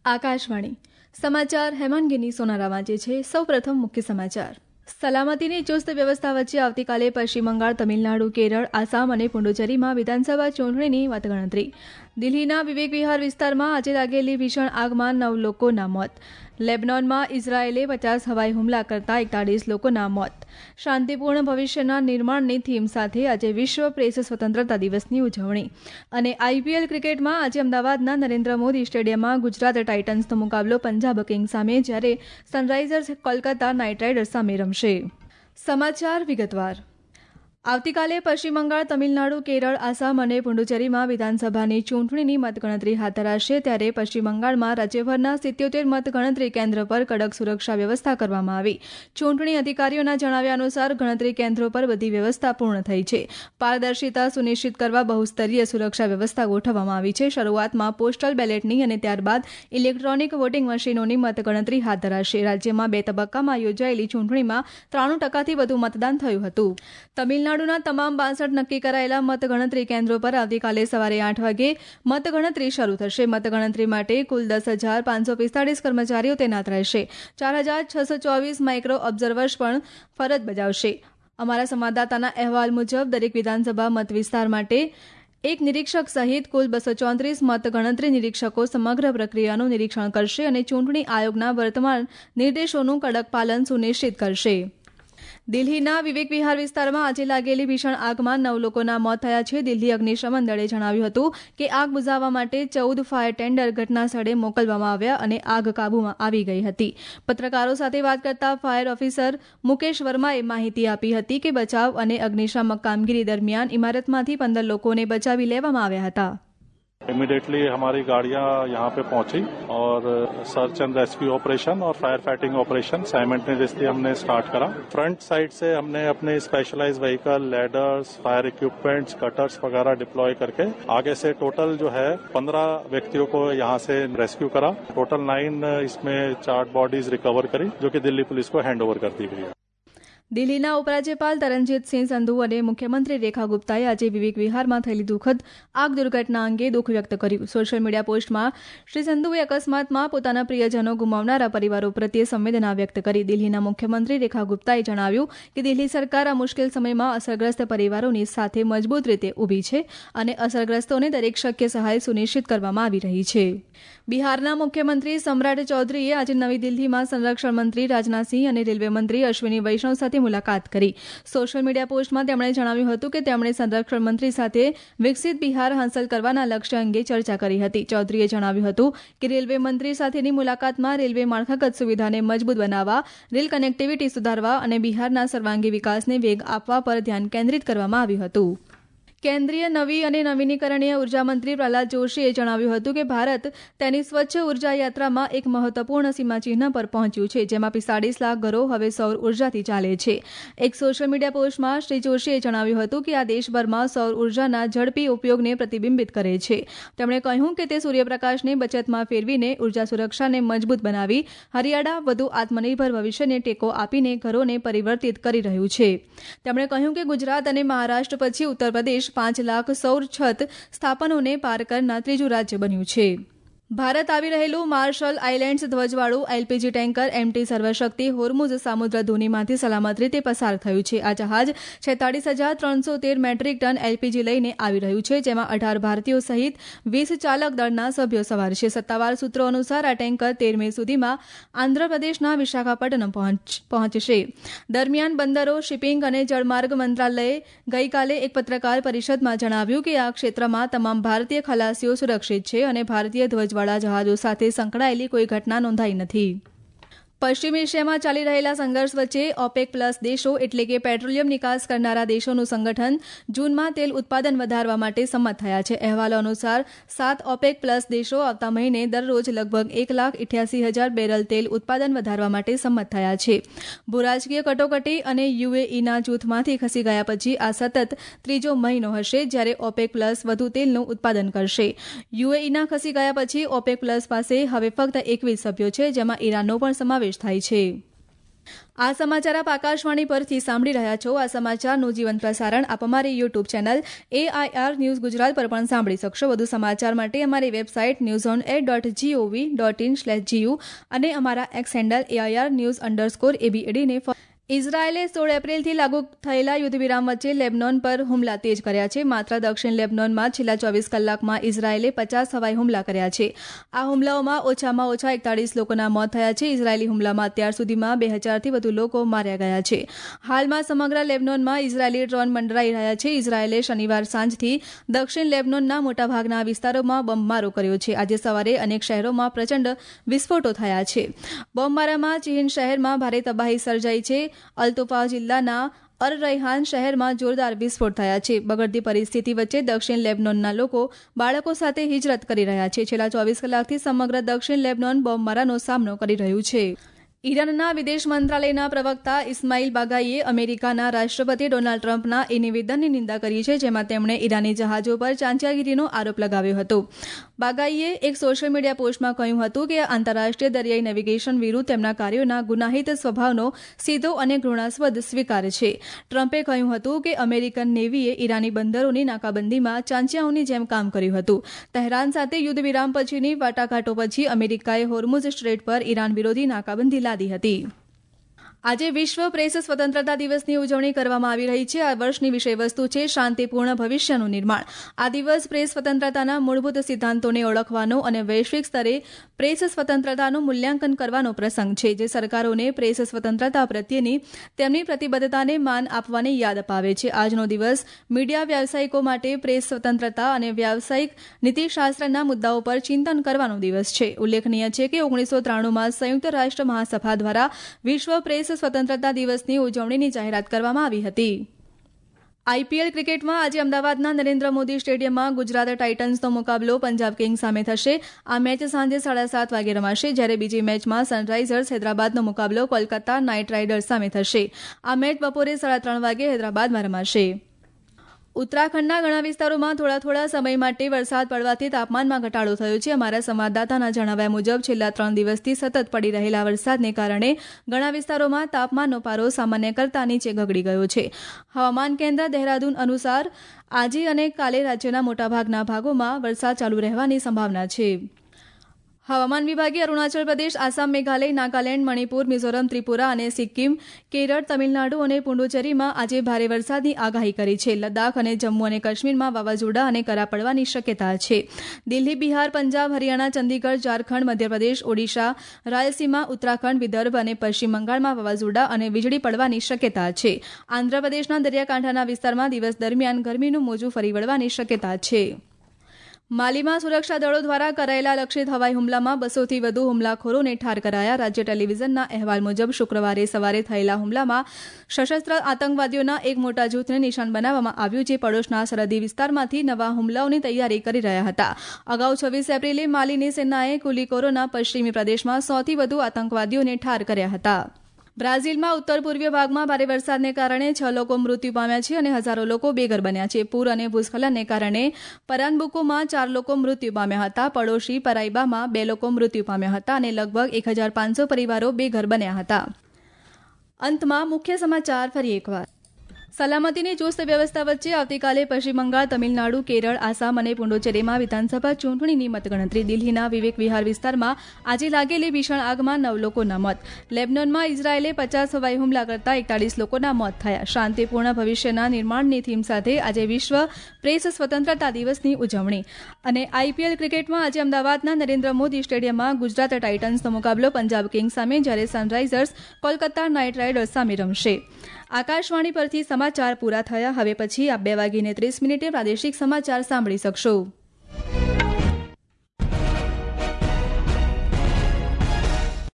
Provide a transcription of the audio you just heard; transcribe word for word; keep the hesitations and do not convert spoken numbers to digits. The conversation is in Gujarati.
આકાશવાણી સમાચાર હેમાંગીની સોનારા વાંચે છે. સૌપ્રથમ મુખ્ય સમાચાર. સલામતીની ચુસ્ત વ્યવસ્થા વચ્ચે આવતીકાલે પશ્ચિમ બંગાળ, તમિલનાડુ, કેરળ, આસામ અને પુડુચેરીમાં વિધાનસભા ચૂંટણીની મતગણતરી. દિલ્હીના વિવેક વિહાર વિસ્તારમાં આજે લાગેલી ભીષણ આગમાં નવ લોકોના મોત. લેબનોનમાં ઇઝરાયેલે પચાસ હવાઈ હુમલા કરતા એકતાળીસ લોકોના મોત. શાંતિપૂર્ણ ભવિષ્યના નિર્માણની થીમ સાથે આજે વિશ્વ પ્રેસ સ્વતંત્રતા દિવસની ઉજવણી. અને આઈપીએલ ક્રિકેટમાં આજે અમદાવાદના નરેન્દ્ર મોદી સ્ટેડિયમમાં ગુજરાત ટાઇટન્સનો મુકાબલો પંજાબ કિંગ્સ સામે, જ્યારે સનરાઇઝર્સ કોલકાતા નાઇટ રાઇડર્સ સામે રમશે. સમાચાર વિગતવાર. આવતીકાલે પશ્ચિમ બંગાળ, તમિલનાડુ, કેરળ, આસામ અને પુડુચેરીમાં વિધાનસભાની ચૂંટણીની મતગણતરી હાથ ધરાશે. ત્યારે પશ્ચિમ બંગાળમાં રાજ્યભરના સિત્યોતેર મતગણતરી કેન્દ્ર પર કડક સુરક્ષા વ્યવસ્થા કરવામાં આવી. ચૂંટણી અધિકારીઓના જણાવ્યા અનુસાર ગણતરી કેન્દ્રો પર બધી વ્યવસ્થા પૂર્ણ થઈ છે. પારદર્શિતા સુનિશ્ચિત કરવા બહુસ્તરીય સુરક્ષા વ્યવસ્થા ગોઠવવામાં આવી છે. શરૂઆતમાં પોસ્ટલ બેલેટની અને ત્યારબાદ ઇલેક્ટ્રોનિક વોટિંગ મશીનોની મતગણતરી હાથ ધરાશે. રાજ્યમાં બે તબક્કામાં યોજાયેલી ચૂંટણીમાં ત્રાણું ટકાથી વધુ મતદાન થયું હતું. તમિલનાડુ તમિલનાડુના તમામ બાસઠ નક્કી કરાયેલા મતગણતરી કેન્દ્રો પર આવતીકાલે સવારે આઠ વાગે મતગણતરી શરૂ થશે. મતગણતરી માટે કુલ દસ હજાર પાંચસો પિસ્તાળીસ કર્મચારીઓ તૈનાત રહેશે. ચાર હજાર છસો ચોવીસ માઇક્રો ઓબ્ઝર્વર્સ પણ ફરજ બજાવશે. અમારા સંવાદદાતાના અહેવાલ મુજબ દરેક વિધાનસભા મત વિસ્તાર માટે એક નિરીક્ષક સહિત કુલ બસો ચોત્રીસ મતગણતરી નિરીક્ષકો સમગ્ર પ્રક્રિયાનું નિરીક્ષણ કરશે અને ચૂંટણી આયોગના વર્તમાન નિર્દેશોનું કડક પાલન સુનિશ્ચિત કરશે. દિલ્હીના વિવેક વિહાર વિસ્તારમાં આજે લાગેલી ભીષણ આગમાં નવ લોકોના મોત થયા છે. દિલ્હી અગ્નિશમન દળે જણાવ્યું હતું કે આગ બુઝાવવા માટે ચૌદ ફાયર ટેન્ડર ઘટના સ્થળે મોકલવામાં આવ્યા અને આગ કાબૂમાં આવી ગઈ હતી. પત્રકારો સાથે વાત કરતા ફાયર ઓફિસર મુકેશ વર્માએ માહિતી આપી હતી કે બચાવ અને અગ્નિશામક કામગીરી દરમિયાન ઇમારતમાંથી પંદર લોકોને બચાવી લેવામાં આવ્યા હતા. इमीडिएटली हमारी गाड़ियां यहाँ पे पहुंची और सर्च एंड रेस्क्यू ऑपरेशन और फायर फाइटिंग ऑपरेशन साइमल्टेनियसली हमने स्टार्ट करा. फ्रंट साइड से हमने अपने specialised vehicle, ladders, fire equipments, cutters वगैरह डिप्लॉय करके आगे से टोटल जो है पंद्रह व्यक्तियों को यहाँ से रेस्क्यू करा. टोटल नाइन इसमें चार बॉडीज रिकवर करी जो कि दिल्ली पुलिस को हैंड ओवर कर दी गई है. દિલ્હીના ઉપરાજ્યપાલ તરણજીતસિંહ સંધુ અને મુખ્યમંત્રી રેખા ગુપ્તાએ આજે વિવેક વિહારમાં થયેલી દુઃખદ આગ દુર્ઘટના અંગે દુઃખ વ્યક્ત કર્યું. સોશિયલ મીડિયા પોસ્ટમાં શ્રી સંધુએ અકસ્માતમાં પોતાના પ્રિયજનો ગુમાવનારા પરિવારો પ્રત્યે સંવેદના વ્યક્ત કરી. દિલ્હીના મુખ્યમંત્રી રેખા ગુપ્તાએ જણાવ્યું કે દિલ્હી સરકાર આ મુશ્કેલ સમયમાં અસરગ્રસ્ત પરિવારોની સાથે મજબૂત રીતે ઊભી છે અને અસરગ્રસ્તોને દરેક શક્ય સહાય સુનિશ્ચિત કરવામાં આવી રહી છે. બિહારના મુખ્યમંત્રી સમ્રાટ ચૌધરીએ આજે નવી દિલ્હીમાં સંરક્ષણ મંત્રી રાજનાથસિંહ અને રેલવે મંત્રી અશ્વિની વૈષ્ણવ સાથે મુલાકાત કરી. સોશિયલ મીડિયા પોસ્ટમાં તેમણે જણાવ્યું હતું કે તેમણે સંરક્ષણ મંત્રી સાથે વિકસિત બિહાર હાંસલ કરવાના લક્ષ્ય અંગે ચર્ચા કરી હતી. ચૌધરીએ જણાવ્યું હતું કે રેલવે મંત્રી સાથેની મુલાકાતમાં રેલવે માળખાગત સુવિધાને મજબૂત બનાવવા, રેલ કનેક્ટિવિટી સુધારવા અને બિહારના સર્વાંગી વિકાસને વેગ આપવા પર ધ્યાન કેન્દ્રિત કરવામાં આવ્યું હતું. કેન્દ્રીય નવી અને નવીનીકરણીય ઉર્જા મંત્રી પ્રહલાદ જોશીએ જણાવ્યું હતું કે ભારત તેની સ્વચ્છ ઉર્જા યાત્રામાં એક મહત્વપૂર્ણ સીમાચિહ્ન પર પહોંચ્યું છે, જેમાં પિસ્તાળીસ લાખ ઘરો હવે સૌર ઉર્જાથી ચાલે છે. એક સોશિયલ મીડિયા પોસ્ટમાં શ્રી જોશીએ જણાવ્યું હતું કે આ દેશભરમાં સૌર ઉર્જાના ઝડપી ઉપયોગને પ્રતિબિંબિત કરે છે. તેમણે કહ્યું કે તે સૂર્યપ્રકાશને બચતમાં ફેરવીને ઉર્જા સુરક્ષાને મજબૂત બનાવી હરિયાળા, વધુ આત્મનિર્ભર ભવિષ્યને ટેકો આપીને ઘરોને પરિવર્તિત કરી રહ્યું છે. તેમણે કહ્યું કે ગુજરાત અને મહારાષ્ટ્ર પછી ઉત્તર પ્રદેશ પાંચ લાખ સૌર છત સ્થાપનોને પાર કરનાર ત્રીજું રાજ્ય બન્યું છે. ભારત આવી રહેલું માર્શલ આઇલેન્ડ્સ ધ્વજવાળું LPG tanker MT Sarvashakti Hormuz સામુદ્ર ધુનીમાંથી સલામત રીતે પસાર થયું છે. આ જહાજ છેતાળીસ હજાર ત્રણસો તેર મેટ્રિક ટન એલપીજી લઈને આવી રહ્યું છે, જેમાં અઢાર ભારતીયો સહિત વીસ ચાલક દળના સભ્યો સવાર છે. સત્તાવાર સૂત્રો અનુસાર આ ટેન્કર તેર મે સુધીમાં આંધ્રપ્રદેશના વિશાખાપટ્ટનમ પહોંચશે. દરમિયાન બંદરો, શિપિંગ અને જળમાર્ગ મંત્રાલયે ગઈકાલે એક પત્રકાર પરિષદમાં જણાવ્યું કે આ ક્ષેત્રમાં તમામ ભારતીય ખલાસીઓ સુરક્ષિત છે અને ભારતીય ધ્વજ વાળા જહાજો સાથે સંકળાયેલી કોઈ ઘટના નોંધાઈ નથી. પશ્ચિમ એશિયામાં ચાલી રહેલા સંઘર્ષ વચ્ચે ઓપેક પ્લસ દેશો એટલે કે પેટ્રોલિયમ નિકાસ કરનારા દેશોનું સંગઠન જૂનમાં તેલ ઉત્પાદન વધારવા માટે સંમત થયા છે. અહેવાલો અનુસાર સાત ઓપેક પ્લસ દેશો આવતા મહિને દરરોજ લગભગ એક લાખ ઇઠ્યાસી હજાર બેરલ તેલ ઉત્પાદન વધારવા માટે સંમત થયા છે. ભૂરાજકીય કટોકટી અને યુએઈના જૂથમાંથી ખસી ગયા પછી આ સતત ત્રીજો મહિનો હશે જ્યારે ઓપેક પ્લસ વધુ તેલનું ઉત્પાદન કરશે. યુએઈના ખસી ગયા પછી ઓપેક પ્લસ પાસે હવે ફક્ત એકવીસ સભ્યો છે, જેમાં ઈરાનનો પણ સમાવેશ થાય છે. આ સમાચાર આપ આકાશવાણી પરથી સાંભળી રહ્યા છો. આ સમાચારનું જીવંત પ્રસારણ આપ અમારી YouTube channel AIR news Gujarat પર પણ સાંભળી શકશો. વધુ સમાચાર માટે અમારી website news on air dot gov dot in slash GU અને અમારા X handle AIR news underscore એબીએડીને. ઇઝરાયેલે સોળ એપ્રિલથી લાગુ થયેલા યુદ્ધવિરામ વચ્ચે લેબનોન પર હુમલા તેજ કર્યા છે. માત્ર દક્ષિણ લેબનોનમાં છેલ્લા ચોવીસ કલાકમાં ઇઝરાયેલે પચાસ હવાઈ હુમલા કર્યા છે. આ હુમલાઓમાં ઓછામાં ઓછા એકતાળીસ લોકોના મોત થયા છે. ઇઝરાયેલી હુમલામાં અત્યાર સુધીમાં બે હજારથી વધુ લોકો માર્યા ગયા છે. હાલમાં સમગ્ર લેબનોનમાં ઇઝરાયેલી ડ્રોન મંડરાઈ રહ્યા છે. ઇઝરાયેલે શનિવાર સાંજથી દક્ષિણ લેબનોનના મોટાભાગના વિસ્તારોમાં બોમ્બમારો કર્યો છે. આજે સવારે અનેક શહેરોમાં પ્રચંડ વિસ્ફોટો થયા છે. બોમ્બમારામાં ચિહિન શહેરમાં ભારે તબાહી સર્જાઈ છે. અલ્તોફા જિલ્લાના અર રૈહાન શહેરમાં જોરદાર વિસ્ફોટ થયા છે. બગડતી પરિસ્થિતિ વચ્ચે દક્ષિણ લેબનોનના લોકો બાળકો સાથે હિજરત કરી રહ્યા છે. છેલ્લા ચોવીસ કલાકથી સમગ્ર દક્ષિણ લેબનોન બોમ્બમારાનો સામનો કરી રહ્યું છે. ઈરાનના વિદેશ મંત્રાલયના પ્રવક્તા ઇસ્માઇલ બાગાઈએ અમેરિકાના રાષ્ટ્રપતિ ડોનાલ્ડ ટ્રમ્પના એ નિવેદનની નિંદા કરી છે જેમાં તેમણે ઈરાની જહાજો પર ચાંચિયાગીરીનો આરોપ લગાવ્યો હતો. બાગાઈએ એક સોશિયલ મીડિયા પોસ્ટમાં કહ્યું હતું કે આંતરરાષ્ટ્રીય દરિયાઈ નેવિગેશન વિરુદ્ધ તેમના કાર્યોના ગુનાહિત સ્વભાવનો સીધો અને ઘૃણાસ્પદ સ્વીકાર છે. ટ્રમ્પે કહ્યું હતું કે અમેરિકન નેવીએ ઈરાની બંદરોની નાકાબંધીમાં ચાંચિયાઓની જેમ કામ કર્યું હતું. તહેરાન સાથે યુદ્ધ વિરામ પછીની વાટાઘાટો પછી અમેરિકાએ હોર્મુઝ સ્ટ્રેટ પર ઈરાન વિરોધી નાકાબંધી લાદી હતી. આજે વિશ્વ પ્રેસ સ્વતંત્રતા દિવસની ઉજવણી કરવામાં આવી રહી છે. આ વર્ષની વિષયવસ્તુ છે શાંતિપૂર્ણ ભવિષ્યનું નિર્માણ. આ દિવસ પ્રેસ સ્વતંત્રતાના મૂળભૂત સિદ્ધાંતોને ઓળખવાનો અને વૈશ્વિક સ્તરે પ્રેસ સ્વતંત્રતાનું મૂલ્યાંકન કરવાનો પ્રસંગ છે જે સરકારોને પ્રેસ સ્વતંત્રતા પ્રત્યેની તેમની પ્રતિબદ્ધતાને માન આપવાની યાદ અપાવે છે. આજનો દિવસ મીડિયા વ્યાવસાયિકો માટે પ્રેસ સ્વતંત્રતા અને વ્યાવસાયિક નીતિશાસ્ત્રના મુદ્દાઓ પર ચિંતન કરવાનો દિવસ છે. ઉલ્લેખનીય છે કે ઓગણીસો ત્રાણુંમાં સંયુક્ત રાષ્ટ્ર મહાસભા દ્વારા વિશ્વ પ્રેસ સ્વતંત્રતા દિવસની ઉજવણીની જાહેરાત કરવામાં આવી હતી. આઈપીએલ ક્રિકેટમાં આજે અમદાવાદના નરેન્દ્ર મોદી સ્ટેડિયમમાં ગુજરાત ટાઇટન્સનો મુકાબલો પંજાબ કિંગ્સ સામે થશે. આ મેચ સાંજે સાડા સાત વાગે રમાશે જ્યારે બીજી મેચમાં સનરાઇઝર્સ હૈદરાબાદનો મુકાબલો કોલકાતા નાઇટ રાઇડર્સ સામે થશે. આ મેચ બપોરે સાડા ત્રણ વાગે હૈદરાબાદમાં રમાશે. ઉત્તરાખંડના ઘણા વિસ્તારોમાં થોડા થોડા સમય માટે વરસાદ પડવાથી તાપમાનમાં ઘટાડો થયો છે. અમારા સંવાદદાતાના જણાવ્યા મુજબ છેલ્લા ત્રણ દિવસથી સતત પડી રહેલા વરસાદને કારણે ઘણા વિસ્તારોમાં તાપમાનનો પારો સામાન્ય કરતાં નીચે ગગડી ગયો છે. હવામાન કેન્દ્ર દહેરાદૂન અનુસાર આજે અને કાલે રાજ્યના મોટાભાગના ભાગોમાં વરસાદ ચાલુ રહેવાની સંભાવના છે. હવામાન વિભાગે અરુણાચલ પ્રદેશ, આસામ, મેઘાલય, નાગાલેન્ડ, મણિપુર, મિઝોરમ, ત્રિપુરા અને સિક્કિમ, કેરળ, તમિલનાડુ અને પુડુચેરીમાં આજે ભારે વરસાદની આગાહી કરી છે. લદ્દાખ અને જમ્મુ અને કાશ્મીરમાં વાવાઝોડા અને કરા પડવાની શક્યતા છે. દિલ્હી, બિહાર, પંજાબ, હરિયાણા, ચંદીગઢ, ઝારખંડ, મધ્યપ્રદેશ, ઓડિશા, રાયલસીમા, ઉત્તરાખંડ, વિદર્ભ અને પશ્ચિમ બંગાળમાં વાવાઝોડા અને વીજળી પડવાની શક્યતા છે. આંધ્રપ્રદેશના દરિયાકાંઠાના વિસ્તારમાં દિવસ દરમિયાન ગરમીનું મોજું ફરી વળવાની શક્યતા છે. માલીમાં સુરક્ષા દળો દ્વારા કરાયેલા લક્ષિત હવાઈ હુમલામાં બસોથી વધુ હુમલાખોરોને ઠાર કરાયા. રાજ્ય ટેલિવિઝનના અહેવાલ મુજબ શુક્રવારે સવારે થયેલા હુમલામાં સશસ્ત્ર આતંકવાદીઓના એક મોટા જૂથને નિશાન બનાવવામાં આવ્યું જે પડોશના સરહદી વિસ્તારમાંથી નવા હુમલાઓની તૈયારી કરી રહ્યા હતા. અગાઉ છવ્વીસ એપ્રિલે માલીની સેનાએ કુલીકોરોના પશ્ચિમી પ્રદેશમાં સૌથી વધુ આતંકવાદીઓને ઠાર કર્યા હતા. બ્રાઝિલમાં ઉત્તર પૂર્વીય ભાગમાં ભારે વરસાદને કારણે છ લોકો મૃત્યુ પામ્યા છે અને હજારો લોકો બેઘર બન્યા છે. પૂર અને ભૂસ્ખલનને કારણે પરાનબુકોમાં ચાર લોકો મૃત્યુ પામ્યા હતા. પડોશી પરાઇબામાં બે લોકો મૃત્યુ પામ્યા હતા અને લગભગ એક હજાર પાંચસો પરિવારો બેઘર બન્યા હતા. અંતમાં મુખ્ય સમાચાર ફરી એકવાર. સલામતીની ચુસ્ત વ્યવસ્થા વચ્ચે આવતીકાલે પશ્ચિમ બંગાળ, તમિલનાડુ, કેરળ, આસામ અને પુડુચેરીમાં વિધાનસભા ચૂંટણીની મતગણતરી. દિલ્હીના વિવેક વિહાર વિસ્તારમાં આજે લાગેલી ભીષણ આગમાં નવ લોકોના મોત. લેબનોનમાં ઇઝરાયેલે પચાસ હવાઈ હુમલા કરતા એકતાળીસ લોકોના મોત થયા. શાંતિપૂર્ણ ભવિષ્યના નિર્માણની થીમ સાથે આજે વિશ્વ પ્રેસ સ્વતંત્રતા દિવસની ઉજવણી. અને આઈપીએલ ક્રિકેટમાં આજે અમદાવાદના નરેન્દ્ર મોદી સ્ટેડિયમમાં ગુજરાત ટાઇટન્સનો મુકાબલો પંજાબ કિંગ્સ સામે જ્યારે સનરાઇઝર્સ કોલકાતા નાઇટ રાઇડર્સ સામે રમશે. આકાશવાણી પરથી સમાચાર પૂરા થયા. હવે પછી આપ બે વાગીને ત્રીસ મિનિટે પ્રાદેશિક સમાચાર સાંભળી શકશો.